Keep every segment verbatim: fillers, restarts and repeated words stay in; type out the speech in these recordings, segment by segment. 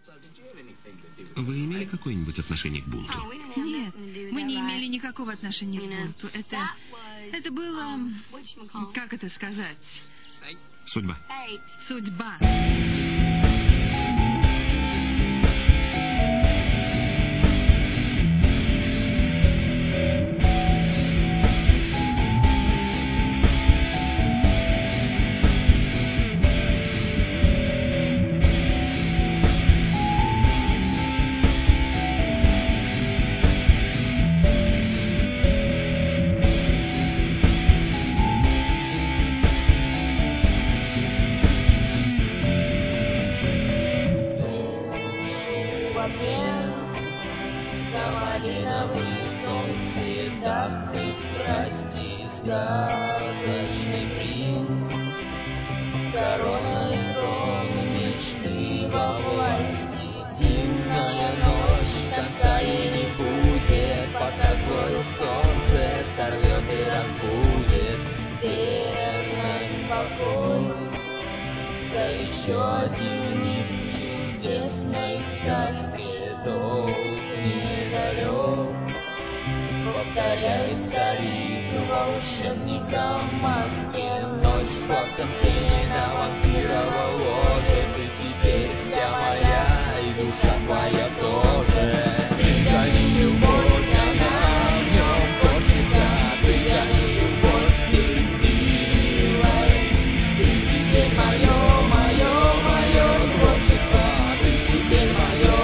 Вы имели какое-нибудь отношение к бунту? Нет, мы не имели никакого отношения к бунту. Это, это было, как это сказать? Судьба. Судьба. За малиновый сон в цветах и страсти сказочный принц, короной кронами шли во власти. Дивная ночь, конца ей не будет, пока злое солнце сорвет и разбудит. Верность, покой за еще один миг чудесной сказки. Долг недалек, повторяет старик волшебника в маске. Ночь сладко пение на вампирово ложе. Ты теперь вся моя, и душа твоя тоже. Ты гони любовь, она в нем хочется. Ты гони любовь всей силой. Ты теперь мое, мое, мое творчество. Ты теперь мое.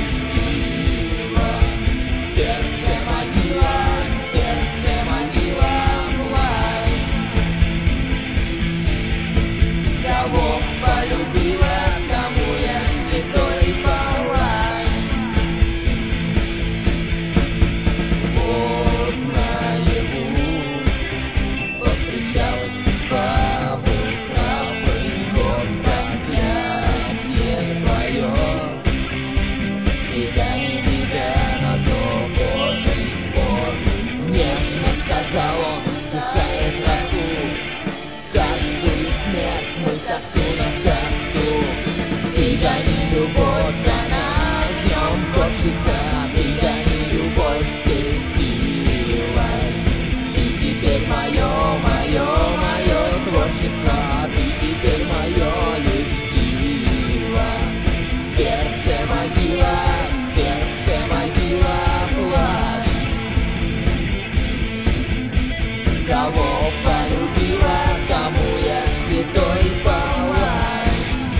Кого полюбила, тому я святой палач.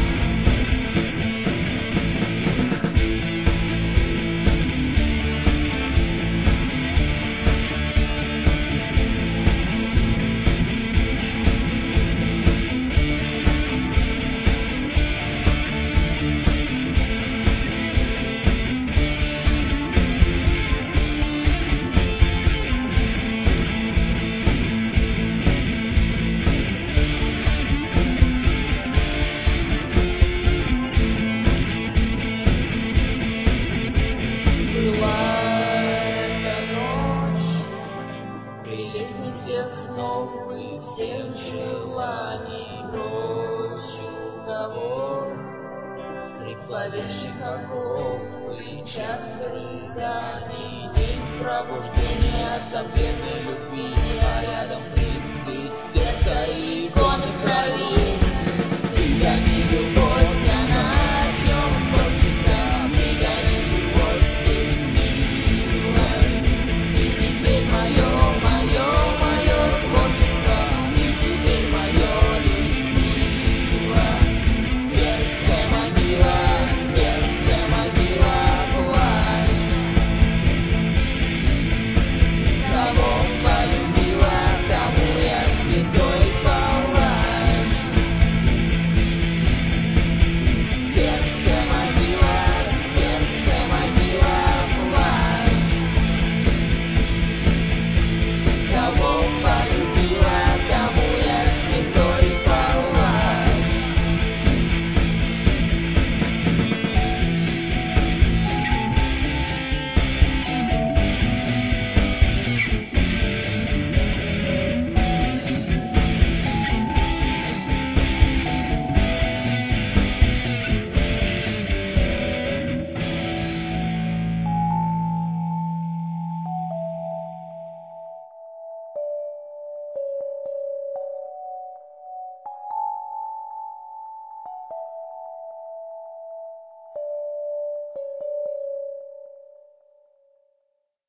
Всех снов и всех желаний, ночь уговор, вскрик зловещих оков и час рыданий, день пробуждения от забвенной любви, а рядом